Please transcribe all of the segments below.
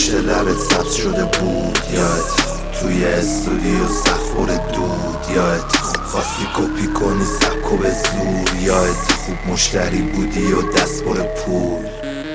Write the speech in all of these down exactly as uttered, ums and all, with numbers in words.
پشت لبت سبز شده بود یادت توی استودیو سخور دود یادت خوب خواستی کپی کنی سبکو به زور یادت خوب مشتری بودی و دست پر پول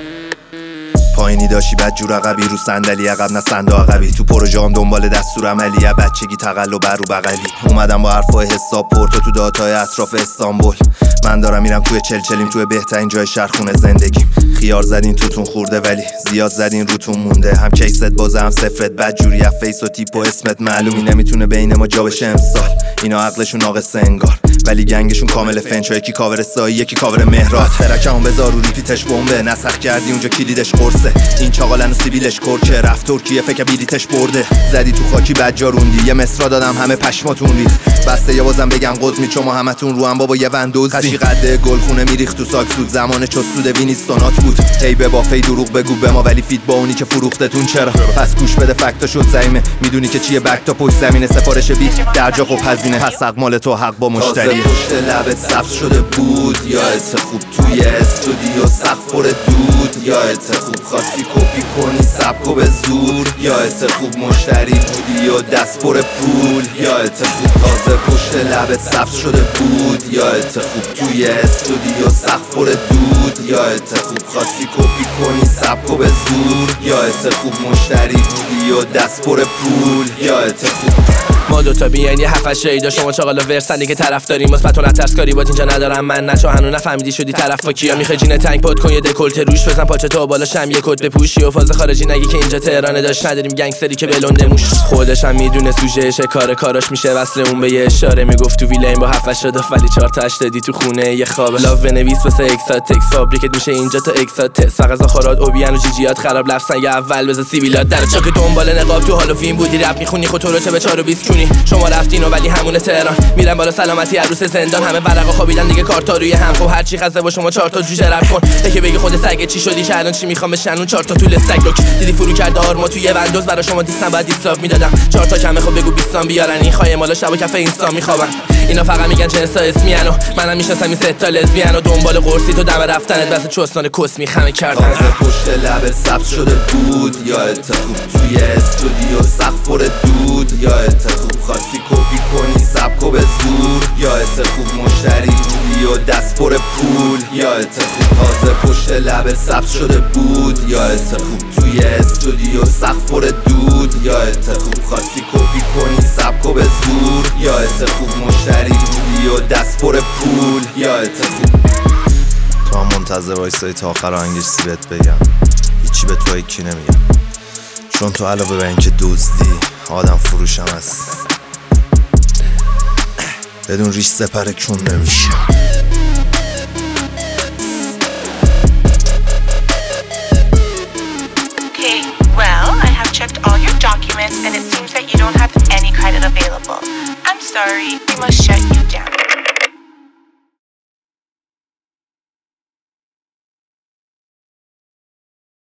پایینی داشتی بد جور عقبی رو صندلی عقب نه صندوق عقبی تو پروژه‌ام دنبال دستور عملیه بچگی تقلب بر رو بغلی اومدم با حرفای حساب پورتو تو داتای اطراف استانبول من دارم میرم توی چلچلیم توی بهترین جای شهرخونه زندگیم خیار زدین توتون خورده ولی زیاد زدین روتون مونده هم کیست بازه هم صفرت بد جوری فیس و تیپ و اسمت معلومی نمیتونه بین ما جا بشه امسال اینا عقلشون ناقصه انگار ولی گنگشون کامل فنچو یکی کاور سایی یکی کاور مهرات ترکمون بذار رو ریپیتش بمبه نسخ کردی اونجا کلیدش قرصه این چاقالن و سیبیلش کرکه رفت ترکیه فکر بیلیتش برده زدی تو خاکی بد جا روندی یه مصرا دادم همه پشماتون ریخت بسته یا بازم بگم قضمی چما همتون رو هم بابا یه وندوز خشی قده گلخونه میریخت تو ساکسود زمان چستود وینیستونات بود هی به بافی دروغ بگو به ما ولی فیت با اونی که فروختتون چرا پس گوش بده فکتا شد زایمه میدونی که چیه بک تا پشت زمینه سفارش بیت درجا خب هزینه پس حق مال تو حق با مشتری پشت لبت سبز شده بود یادت خوب توی استودیو سقف پر دود یادت خوب خواستی کپی کنی سبکو به زور یادت خوب مشتری بودی و دست پر پول یادت خوب تازه پشت لبت سبز شده بود یادت خوب توی استودیو سقف پر دود یادت خوب خواستی کپی کنی سبکو به زور یادت خوب مشتری بودی و دست پر پول یادت خوب ما دوتا بیاین یه هفت شیدا شما چاقالا ورسنی که طرف داریم مثبت و نترس کاری بات اینجا ندارم من نچو هنو نفهمیدی شدی طرف با کیا میخوای جین تنگ پد کن یه دکولته روش بزن پاچه تو بالا شم یه کد بپوشی و فاز خارجی نگی که اینجا تهرانه داشت نداریم گنگستری که بلنده موش خودش هم میدونه سوژهشه کار کاراش میشه وصل اون به یه اشاره میگفت تو ویلین با هفت شده ولی چهار تا هشت دادی تو خونه یه خواب لاو بنویس واسه اکسات تکس فابریکت میشه اینجا تا اکسات تس فقط خورات اوبیان و جیجیات خراب لفظن یا اول بز سیویلات در چاک دنبال نقاب تو هالووین بودی رپ میخونی خود تو رو چه به چهار و بیست کونی شما رفتین ولی همون تهران میرم بالا سلامتی عروس زندان همه ورقا خوابیدن دیگه کارتا روی هم خب هر چی خزه با شما چهار تا جوجه رپ کن یکی بگی خود سگ چی شدی که الان چی میخوام بشنون چهار تا طول سگ روک دیدی فرو کرده آرما توی وندوز برا شما دیستم بعد دیستاپ میدادم چهار تا کمه خب بگو بیستان بیارن این خای مالا شب و کف اینستا میخوابن اینا فقط میگن جنسا اسمیانو منم میشناسم این سه تا لزبیانو دنبال قرصی تو دم رفتنت واسه چوستان کس میخمه کردن تازه پشت لبت سبز شده بود یادت خوب توی استودیو سقف پر دود یادت خوب خواستی کپی کنی سبکو به زور یادت خوب مشتری بودی و دست پر پول یادت خوب تازه پشت لبت سبز شده بود یادت خوب توی استودیو سقف پر دود یادت خوب خواستی کپی کنی سبکو به زور یادت خوب مشتری بودی و دست پر پول یادت خوب تو هم منتظر وایسایی تا آخر آهنگش سیبت بگم هیچی به تو یکی نمیگم چون تو علاوه به اینکه دزدی آدم فروشم هست بدون ریش سپر کون نمیشه Okay, well, I have checked all your documents and it seems that you don't have any credit available. I'm sorry, we must shut you down.